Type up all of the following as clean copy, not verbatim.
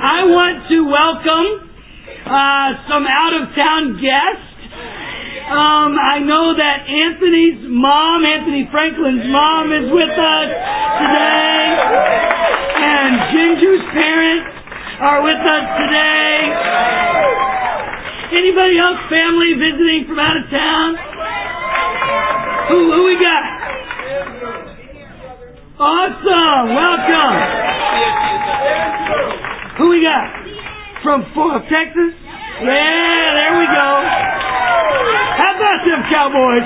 I want to welcome some out-of-town guests. I know that Anthony Franklin's mom is with us today, and Ginger's parents are with us today. Anybody else family visiting from out of town? Who we got? Awesome, welcome. Who we got? From Texas? Yeah, there we go. How about them Cowboys?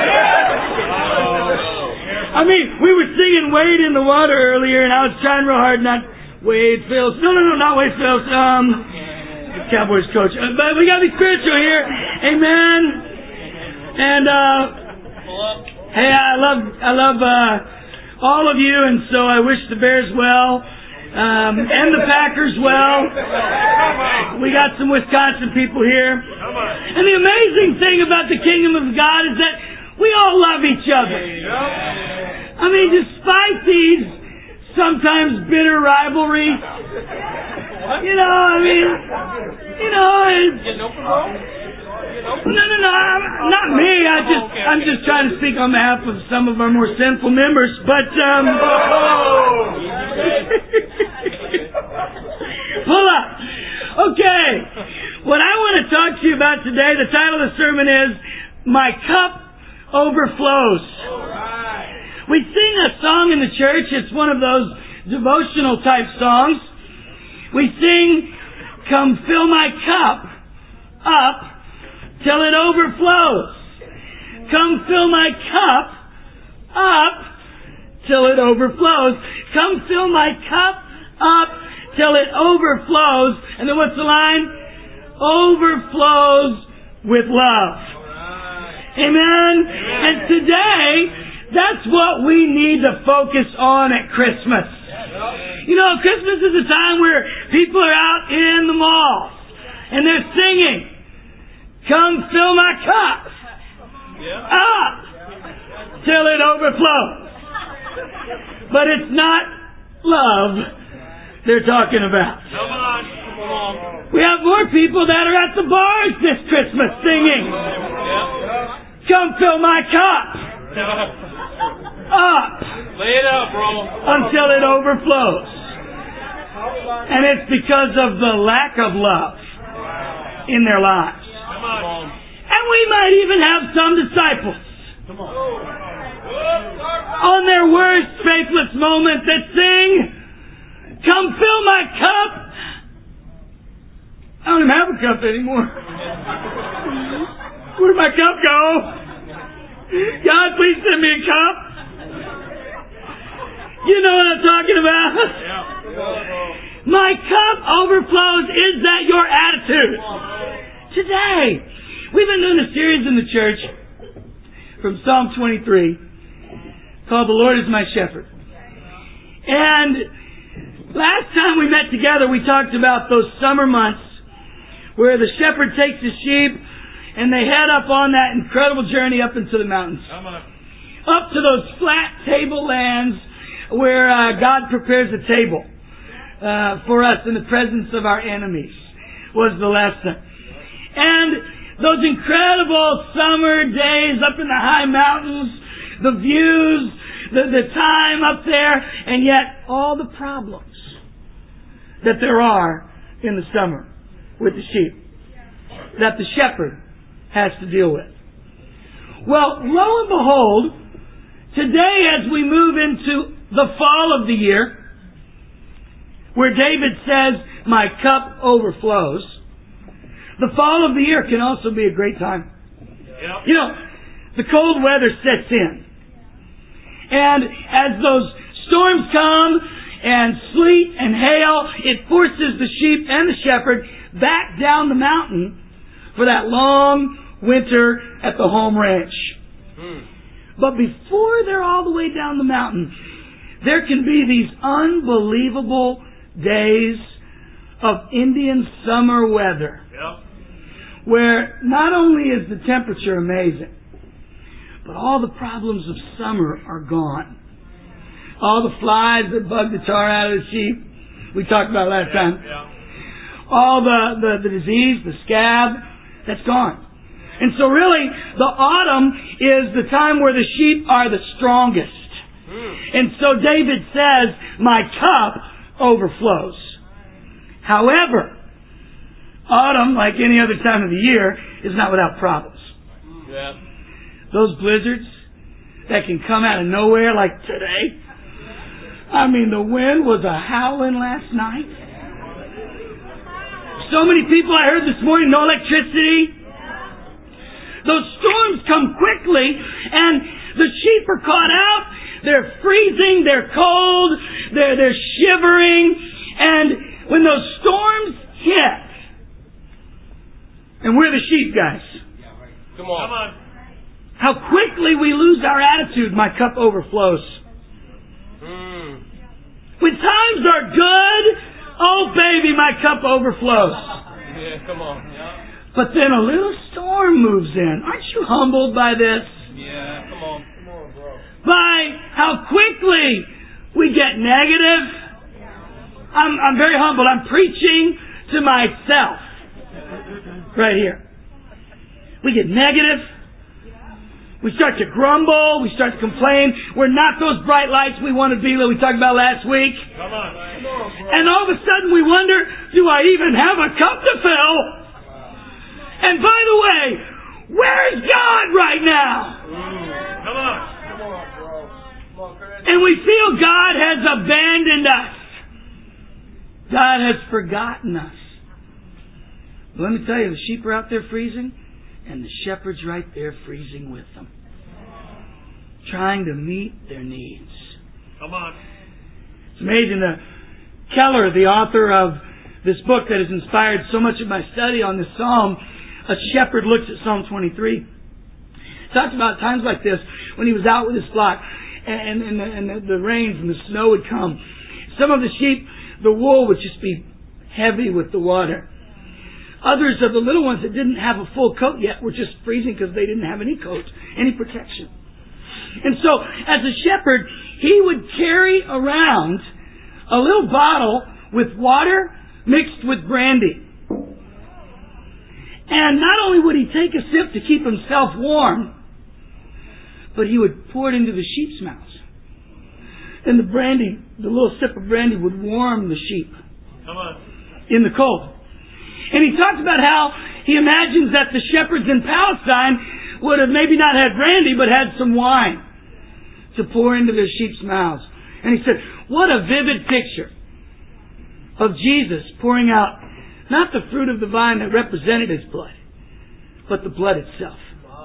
I mean, we were singing Wade in the Water earlier, and I was trying real hard not Wade Phillips. No, not Wade Phillips. Cowboys coach. But we gotta be spiritual here. Amen. And hey, I love all of you, and so I wish the Bears well. And the Packers well. We got some Wisconsin people here. And the amazing thing about the kingdom of God is that we all love each other. I mean, despite these sometimes bitter rivalries, No, not me. I'm just trying to speak on behalf of some of our more sinful members. But pull up. Okay. What I want to talk to you about today, the title of the sermon is "My Cup Overflows." We sing a song in the church. It's one of those devotional type songs. We sing, "Come fill my cup up till it overflows. Come fill my cup up till it overflows. Come fill my cup up till it overflows." And then what's the line? Overflows with love. Amen? And today, that's what we need to focus on at Christmas. You know, Christmas is a time where people are out in the malls and they're singing, "Come fill my cup up till it overflows." But it's not love they're talking about. We have more people that are at the bars this Christmas singing, "Come fill my cup up lay it out, bro, until it overflows." And it's because of the lack of love in their lives. And we might even have some disciples on their worst faithless moment that sing, "Come fill my cup." I don't even have a cup anymore. Where'd my cup go? God, please send me a cup. You know what I'm talking about? My cup overflows. Is that your attitude? Today, we've been doing a series in the church from Psalm 23 called "The Lord is My Shepherd." And last time we met together, we talked about those summer months where the shepherd takes his sheep and they head up on that incredible journey up into the mountains. Up to those flat tablelands where God prepares a table for us in the presence of our enemies, was the lesson. And those incredible summer days up in the high mountains, the views, the time up there, and yet all the problems that there are in the summer with the sheep that the shepherd has to deal with. Well, lo and behold, today as we move into the fall of the year, where David says, "My cup overflows," the fall of the year can also be a great time. You know, the cold weather sets in. And as those storms come and sleet and hail, it forces the sheep and the shepherd back down the mountain for that long winter at the home ranch. But before they're all the way down the mountain, there can be these unbelievable days of Indian summer weather, where not only is the temperature amazing, but all the problems of summer are gone. All the flies that bug the tar out of the sheep, we talked about last time, all the disease, the scab, that's gone. And so really, the autumn is the time where the sheep are the strongest. And so David says, my cup overflows. However, autumn, like any other time of the year, is not without problems. Yeah. Those blizzards that can come out of nowhere like today. I mean, the wind was a howling last night. So many people I heard this morning, no electricity. Those storms come quickly, and the sheep are caught out. They're freezing, they're cold, they're shivering, and when those storms hit, and we're the sheep, guys. Come on. How quickly we lose our attitude. My cup overflows. When times are good, oh baby, my cup overflows. Yeah, come on. Yeah. But then a little storm moves in. Aren't you humbled by this? Yeah, come on. Come on, bro. By how quickly we get negative. I'm very humbled. I'm preaching to myself right here. We get negative. We start to grumble. We start to complain. We're not those bright lights we want to be that we talked about last week. Come on. And all of a sudden we wonder, do I even have a cup to fill? And by the way, where's God right now? Come on. And we feel God has abandoned us. God has forgotten us. Let me tell you, the sheep are out there freezing, and the shepherd's right there freezing with them, trying to meet their needs. Come on. It's amazing. Keller, the author of this book that has inspired so much of my study on this psalm, a shepherd looks at Psalm 23. Talks about times like this when he was out with his flock, and the rains and the snow would come. Some of the sheep, the wool would just be heavy with the water. Others of the little ones that didn't have a full coat yet were just freezing because they didn't have any coat, any protection. And so, as a shepherd, he would carry around a little bottle with water mixed with brandy. And not only would he take a sip to keep himself warm, but he would pour it into the sheep's mouths. And the brandy, the little sip of brandy would warm the sheep in the cold. And he talks about how he imagines that the shepherds in Palestine would have maybe not had brandy, but had some wine to pour into their sheep's mouths. And he said, what a vivid picture of Jesus pouring out not the fruit of the vine that represented his blood, but the blood itself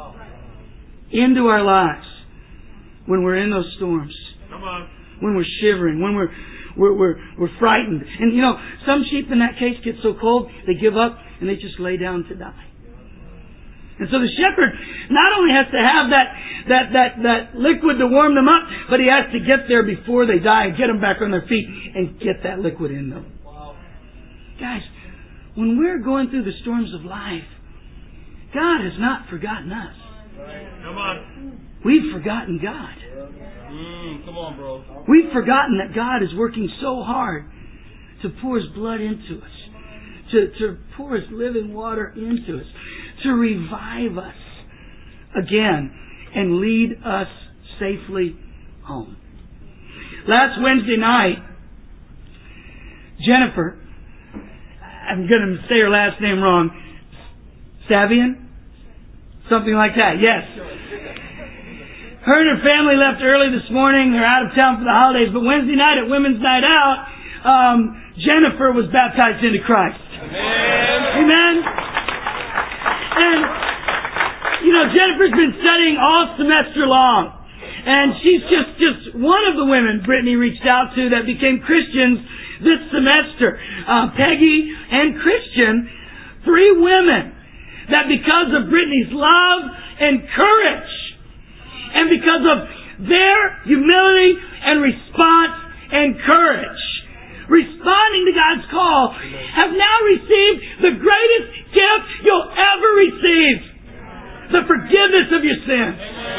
into our lives when we're in those storms, when we're shivering, when we're frightened. And you know, some sheep in that case get so cold, they give up and they just lay down to die. And so the shepherd not only has to have that liquid to warm them up, but he has to get there before they die and get them back on their feet and get that liquid in them. Guys, when we're going through the storms of life, God has not forgotten us. Come on. We've forgotten God. Come on, bro. We've forgotten that God is working so hard to pour His blood into us, to pour His living water into us, to revive us again and lead us safely home. Last Wednesday night, Jennifer, I'm going to say her last name wrong, Savian? Something like that, yes. Her and her family left early this morning. They're out of town for the holidays. But Wednesday night at Women's Night Out, Jennifer was baptized into Christ. Amen. And, you know, Jennifer's been studying all semester long. And she's just one of the women Brittany reached out to that became Christians this semester. Peggy and Christian, 3 women that because of Brittany's love and courage, and because of their humility and response and courage, responding to God's call, have now received the greatest gift you'll ever receive. The forgiveness of your sins.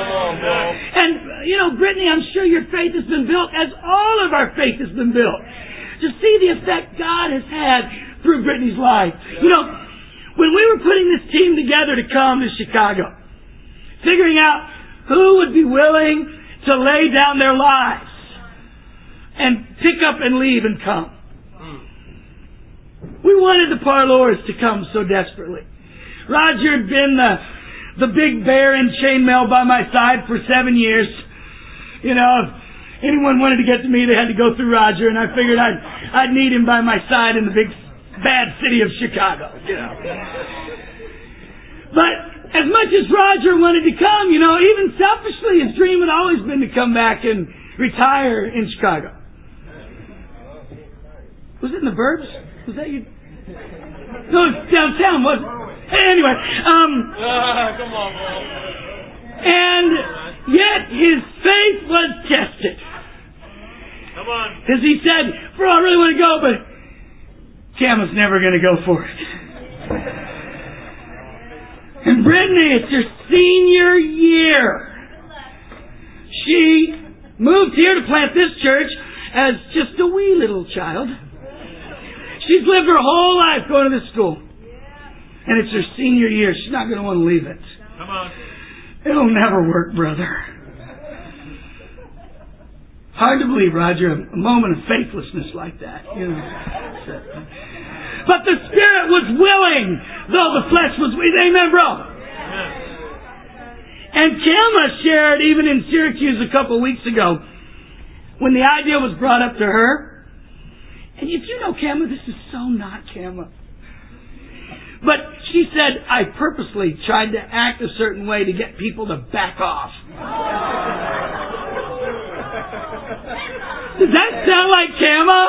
And, you know, Brittany, I'm sure your faith has been built as all of our faith has been built. To see the effect God has had through Brittany's life. You know, when we were putting this team together to come to Chicago, figuring out who would be willing to lay down their lives and pick up and leave and come. We wanted the Parlours to come so desperately. Roger had been the big bear in chainmail by my side for 7 years. You know, if anyone wanted to get to me, they had to go through Roger, and I figured I'd need him by my side in the big bad city of Chicago. You know. But as much as Roger wanted to come, you know, even selfishly, his dream had always been to come back and retire in Chicago. Was it in the Burbs? Was that you? No, it's downtown, wasn't it? Anyway, come on, bro. And yet his faith was tested. Come on. Because he said, bro, I really want to go, but Cama's never going to go for it. And Brittany, it's her senior year. She moved here to plant this church as just a wee little child. She's lived her whole life going to this school. And it's her senior year. She's not going to want to leave it. Come on. It'll never work, brother. Hard to believe, Roger, a moment of faithlessness like that. You know. But the Spirit was willing, though the flesh was weak. Amen, bro? And Cama shared, even in Syracuse a couple of weeks ago, when the idea was brought up to her. And if you know Cama, this is so not Cama. But she said, I purposely tried to act a certain way to get people to back off. Does that sound like Cama?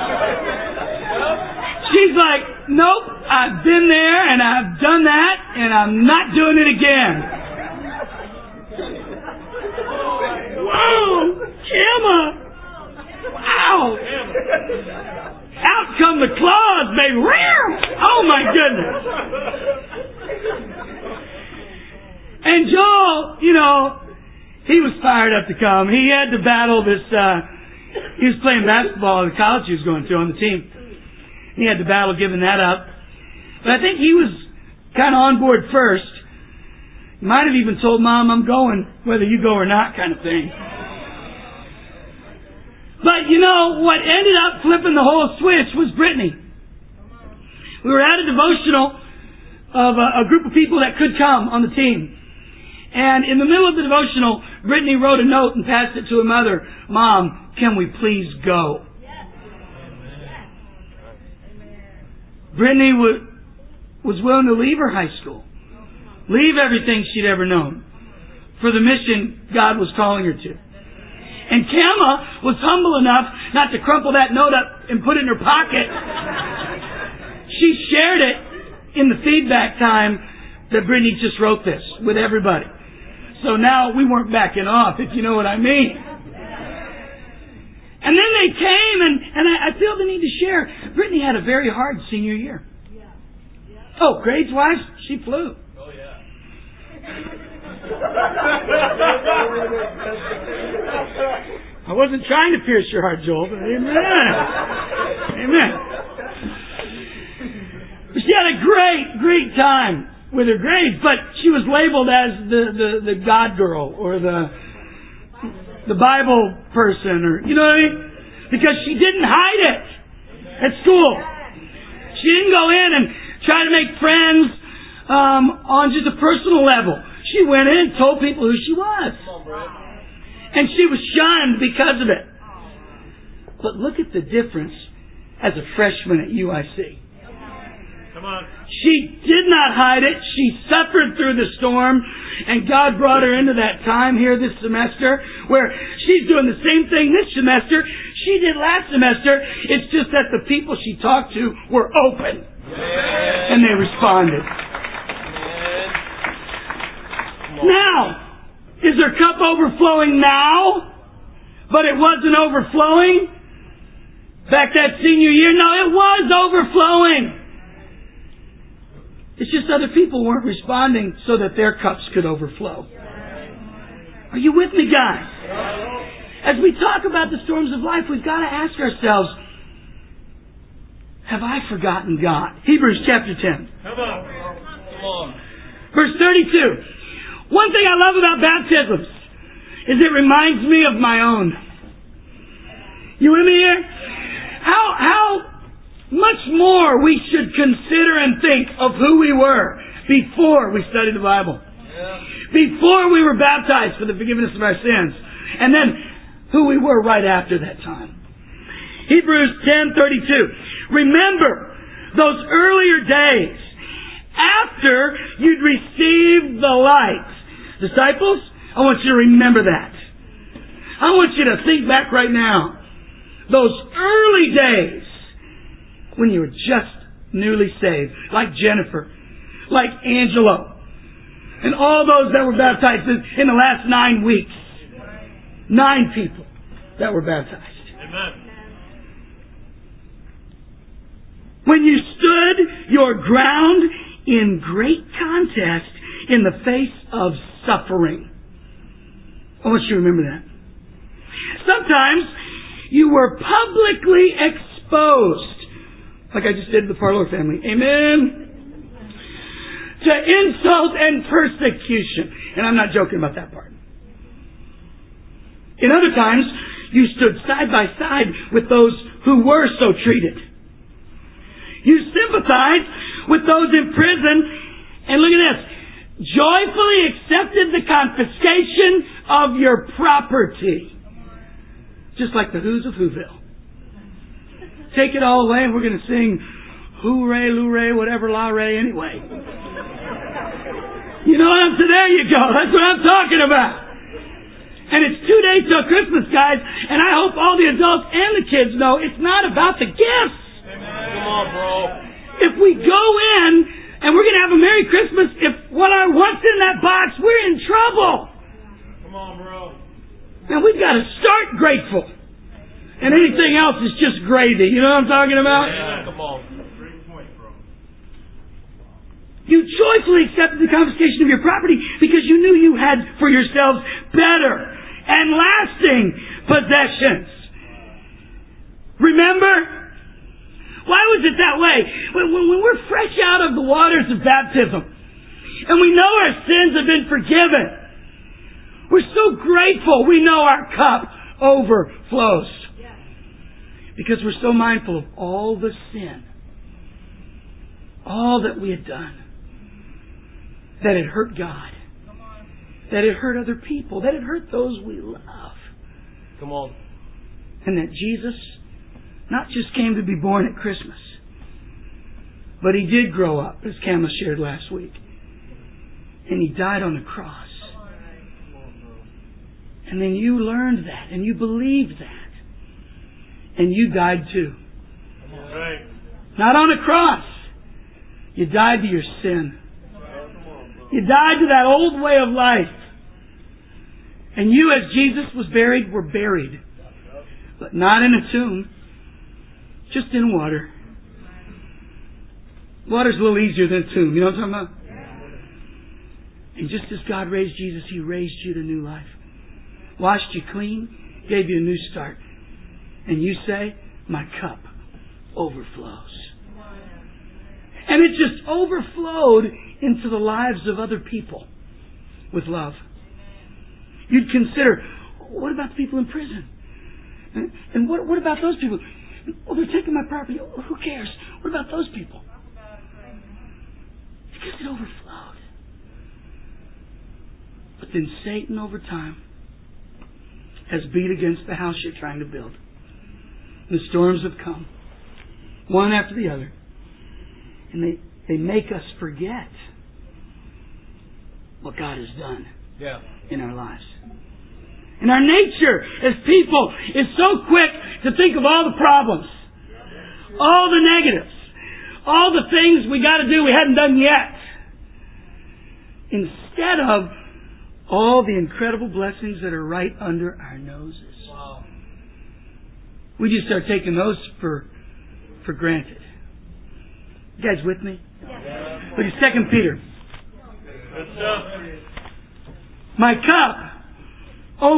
She's like, nope, I've been there and I've done that and I'm not doing it again. Whoa, Cama! Wow! Out come the claws, baby! Oh my goodness! And Joel, you know, he was fired up to come. He had to battle this. He was playing basketball at the college he was going to on the team. He had to battle giving that up. But I think he was kind of on board first. He might have even told Mom, I'm going, whether you go or not, kind of thing. But you know, what ended up flipping the whole switch was Brittany. We were at a devotional of a group of people that could come on the team. And in the middle of the devotional, Brittany wrote a note and passed it to her mother. Mom, can we please go? Brittany was willing to leave her high school. Leave everything she'd ever known for the mission God was calling her to. And Cama was humble enough not to crumple that note up and put it in her pocket. She shared it in the feedback time that Brittany just wrote this with everybody. So now we weren't backing off, if you know what I mean. And then they came, and I feel the need to share. Brittany had a very hard senior year. Oh, grades-wise, she flew. Oh, yeah. I wasn't trying to pierce your heart, Joel, but amen. Amen. She had a great time with her grades, but she was labeled as the God girl or the Bible person, or you know what I mean? Because she didn't hide it at school. She didn't go in and try to make friends on just a personal level. She went in and told people who she was. And she was shunned because of it. But look at the difference as a freshman at UIC. Come on. She did not hide it. She suffered through the storm. And God brought her into that time here this semester where she's doing the same thing this semester she did last semester. It's just that the people she talked to were open. And they responded. Now, is her cup overflowing now? But it wasn't overflowing? Back that senior year? No, it was overflowing. It's just other people weren't responding so that their cups could overflow. Are you with me, guys? As we talk about the storms of life, we've got to ask ourselves, have I forgotten God? Hebrews chapter 10. Come on. Come on. Verse 32. One thing I love about baptisms is it reminds me of my own. You with me here? How much more we should consider and think of who we were before we studied the Bible. Yeah. Before we were baptized for the forgiveness of our sins. And then who we were right after that time. Hebrews 10:32. Remember those earlier days after you'd received the light. Disciples, I want you to remember that. I want you to think back right now. Those early days when you were just newly saved. Like Jennifer. Like Angelo. And all those that were baptized in the last 9 weeks. 9 people that were baptized. Amen. When you stood your ground in great contest in the face of suffering. I want you to remember that. Sometimes you were publicly exposed, like I just did to the Parlour family. Amen. To insult and persecution. And I'm not joking about that part. In other times, you stood side by side with those who were so treated. You sympathized with those in prison, and look at this, joyfully accepted the confiscation of your property. Just like the Who's of Whoville. Take it all away and we're going to sing hooray, looray, whatever, la ray anyway. You know what I'm saying? There you go. That's what I'm talking about. And it's 2 days till Christmas, guys, and I hope all the adults and the kids know it's not about the gifts. Come on, bro. If we go in and we're going to have a Merry Christmas, if what I want's in that box, we're in trouble. Come on, bro. Now we've got to start grateful. And anything else is just gravy. You know what I'm talking about? Yeah, come on. You joyfully accepted the confiscation of your property because you knew you had for yourselves better and lasting possessions. Remember? Why was it that way? When we're fresh out of the waters of baptism and we know our sins have been forgiven, we're so grateful we know our cup overflows. Because we're so mindful of all the sin, all that we had done, that it hurt God, that it hurt other people, that it hurt those we love. Come on. And that Jesus not just came to be born at Christmas, but He did grow up, as Kama shared last week. And He died on the cross. And then you learned that, and you believed that. And you died too. Right. Not on a cross. You died to your sin. You died to that old way of life. And you, as Jesus was buried, were buried. But not in a tomb. Just in water. Water's a little easier than a tomb. You know what I'm talking about? And just as God raised Jesus, He raised you to new life. Washed you clean. Gave you a new start. And you say, my cup overflows. And it just overflowed into the lives of other people with love. You'd consider, what about the people in prison? And what about those people? Well, they're taking my property. Who cares? What about those people? Because it overflowed. But then Satan, over time, has beat against the house you're trying to build. The storms have come, one after the other. And they make us forget what God has done in our lives. And our nature as people is so quick to think of all the problems, all the negatives, all the things we got to do we hadn't done yet, instead of all the incredible blessings that are right under our noses. Wow. We just start taking those for granted. You guys with me? Yeah. Look at 2 Peter. Good stuff. My cup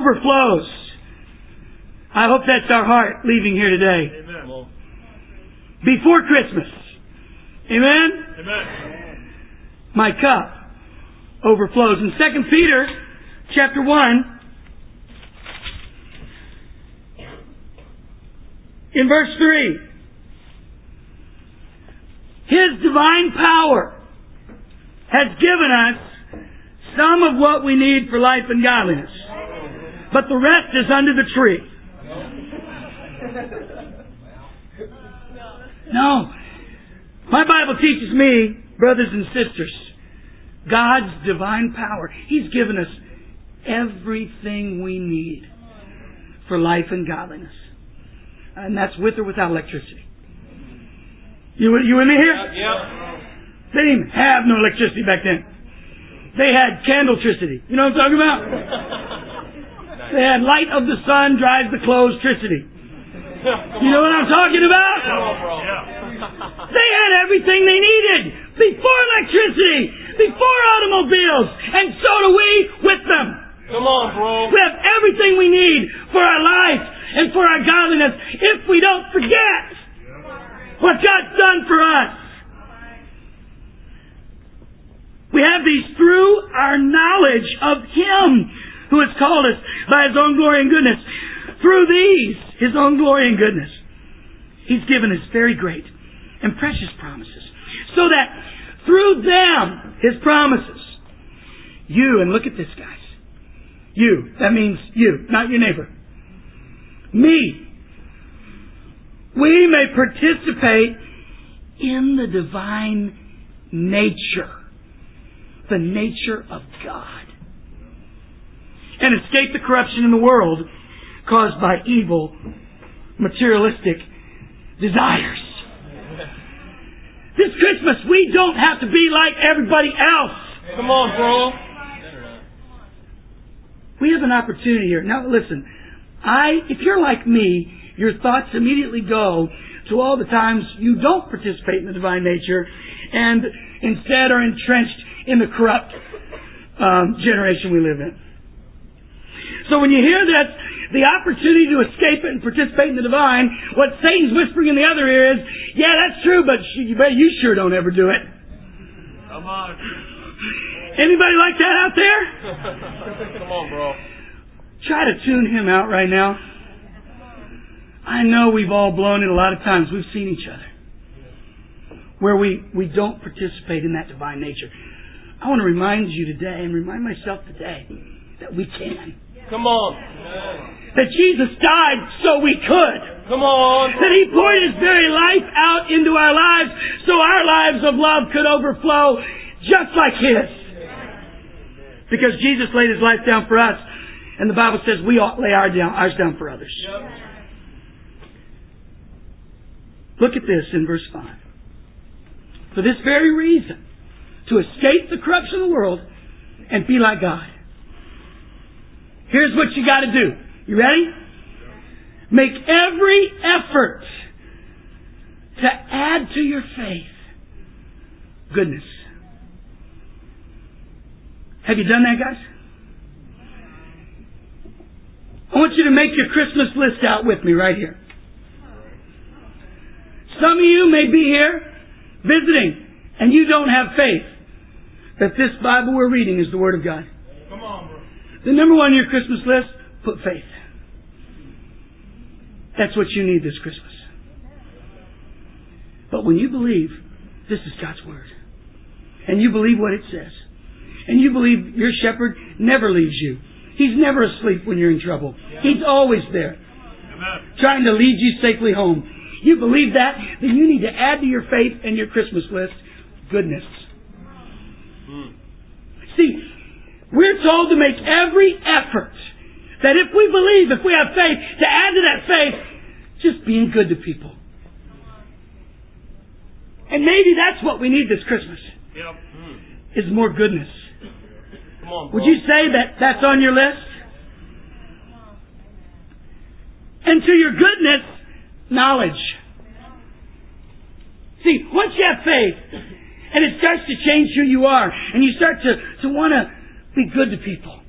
overflows. I hope that's our heart leaving here today. Amen. before Christmas. Amen? Amen. My cup overflows. In 2 Peter chapter 1, in verse 3, His divine power has given us some of what we need for life and godliness, but the rest is under the tree. No. My Bible teaches me, brothers and sisters, God's divine power. He's given us everything we need for life and godliness. And that's with or without electricity. You with me here? Yep. They didn't even have no electricity back then. They had candletricity. You know what I'm talking about? They had light of the sun drives the clothes tricity. You know what I'm talking about? They had everything they needed before electricity, before automobiles, and so do we with them. Come on, bro. We have everything we need for our life and for our godliness if we don't forget what God's done for us. We have these through our knowledge of Him who has called us by His own glory and goodness. Through these, His own glory and goodness, He's given us very great and precious promises. So that through them, His promises, you, and look at this, guys. You, that means you, not your neighbor. Me. We may participate in the divine nature. The nature of God. And escape the corruption in the world caused by evil, materialistic desires. This Christmas, we don't have to be like everybody else. Come on, bro. We have an opportunity here. Now listen, if you're like me, your thoughts immediately go to all the times you don't participate in the divine nature and instead are entrenched in the corrupt generation we live in. So when you hear that, the opportunity to escape it and participate in the divine, what Satan's whispering in the other ear is, yeah, that's true, but you sure don't ever do it. Come on. Anybody like that out there? Come on, bro. Try to tune him out right now. I know we've all blown it a lot of times. We've seen each other. Where we don't participate in that divine nature. I want to remind you today, and remind myself today, that we can. Come on. That Jesus died so we could. Come on. That He poured His very life out into our lives so our lives of love could overflow just like His. Because Jesus laid His life down for us, and the Bible says we ought to lay ours down for others. Look at this in verse 5. For this very reason, to escape the corruption of the world and be like God. Here's what you got to do. You ready? Make every effort to add to your faith goodness. Have you done that, guys? I want you to make your Christmas list out with me right here. Some of you may be here visiting and you don't have faith that this Bible we're reading is the Word of God. Come on, bro. The number one on your Christmas list, put faith. That's what you need this Christmas. But when you believe this is God's Word, and you believe what it says, and you believe your shepherd never leaves you, He's never asleep when you're in trouble. He's always there, trying to lead you safely home. You believe that, then you need to add to your faith and your Christmas list goodness. See, we're told to make every effort that if we believe, if we have faith, to add to that faith, just being good to people. And maybe that's what we need this Christmas. Is more goodness. Come on, bro. Would you say that that's on your list? And to your goodness, knowledge. See, once you have faith, and it starts to change who you are, and you start to want to be good to people,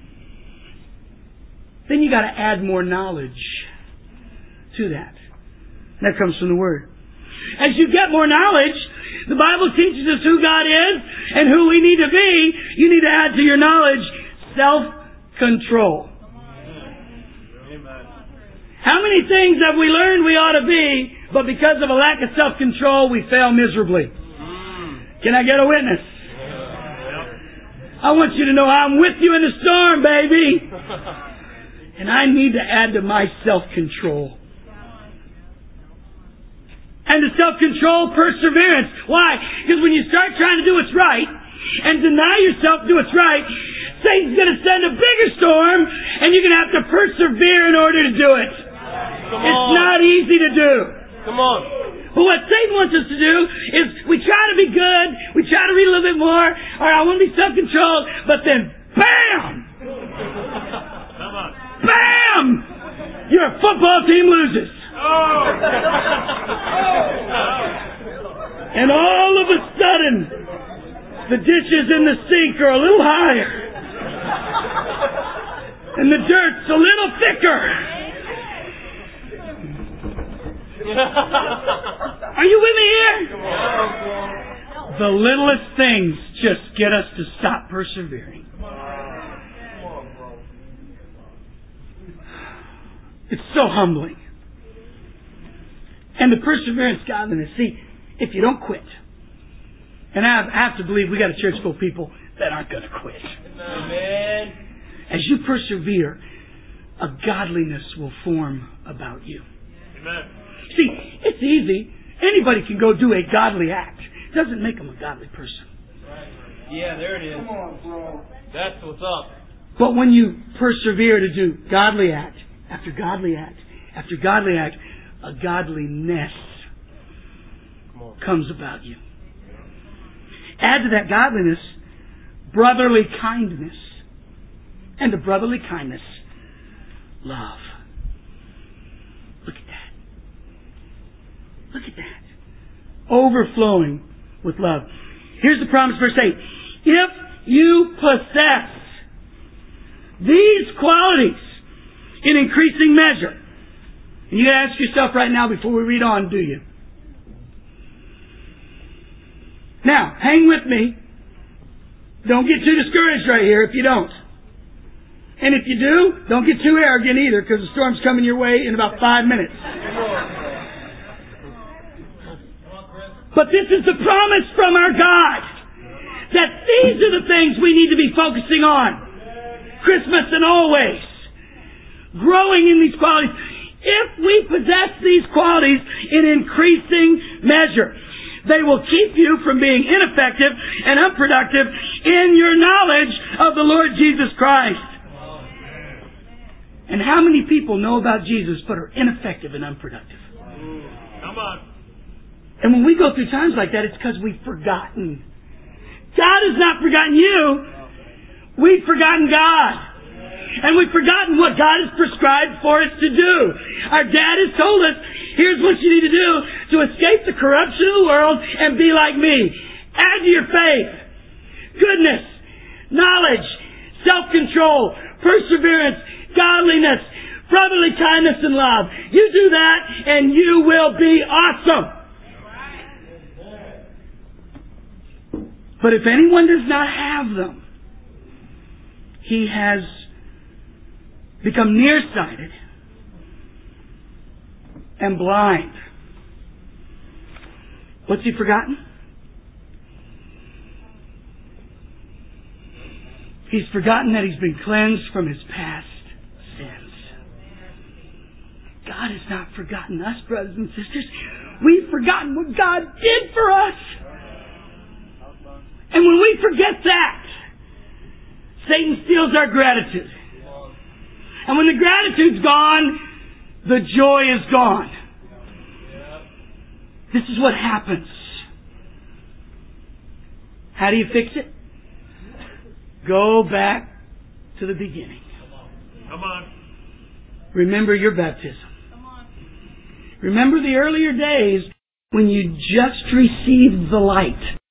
then you got to add more knowledge to that. And that comes from the Word. as you get more knowledge, the Bible teaches us who God is and who we need to be. You need to add to your knowledge self-control. How many things have we learned we ought to be, but because of a lack of self-control, we fail miserably? Can I get a witness? I want you to know I'm with you in the storm, baby. And I need to add to my self-control. And to self-control, perseverance. Why? Because when you start trying to do what's right and deny yourself to do what's right, Satan's going to send a bigger storm and you're going to have to persevere in order to do it. It's not easy to do. Come on. But what Satan wants us to do is we try to be good, we try to read a little bit more, or I want to be self-controlled, but then BAM! BAM! Your football team loses. And all of a sudden, the dishes in the sink are a little higher. And the dirt's a little thicker. Are you with me here? The littlest things just get us to stop persevering. It's so humbling. And the perseverance, godliness. See, if you don't quit, and I have to believe we got a church full of people that aren't going to quit. Amen. As you persevere, a godliness will form about you. Amen. See, it's easy. Anybody can go do a godly act. It doesn't make them a godly person. Yeah, there it is. Come on, bro. That's what's up. But when you persevere to do godly act after godly act after godly act, a godliness comes about you. Add to that godliness brotherly kindness. And to brotherly kindness, love. Look at that. Look at that. Overflowing with love. Here's the promise, verse 8. If you possess these qualities in increasing measure, and you gotta ask yourself right now before we read on, do you? Now, hang with me. Don't get too discouraged right here if you don't. And if you do, don't get too arrogant either, because the storm's coming your way in about 5 minutes. But this is the promise from our God, that these are the things we need to be focusing on. Christmas and always. Growing in these qualities. If we possess these qualities in increasing measure, they will keep you from being ineffective and unproductive in your knowledge of the Lord Jesus Christ. And how many people know about Jesus but are ineffective and unproductive? Come on. And when we go through times like that, it's because we've forgotten. God has not forgotten you. We've forgotten God. And we've forgotten what God has prescribed for us to do. Our dad has told us, here's what you need to do to escape the corruption of the world and be like me. Add to your faith goodness, knowledge, self-control, perseverance, godliness, brotherly kindness, and love. You do that and you will be awesome. But if anyone does not have them, he has become nearsighted and blind. What's he forgotten? He's forgotten that he's been cleansed from his past sins. God has not forgotten us, brothers and sisters. We've forgotten what God did for us. And when we forget that, Satan steals our gratitude. And when the gratitude's gone, the joy is gone. This is what happens. How do you fix it? Go back to the beginning. Come on. Remember your baptism. Remember the earlier days when you just received the light.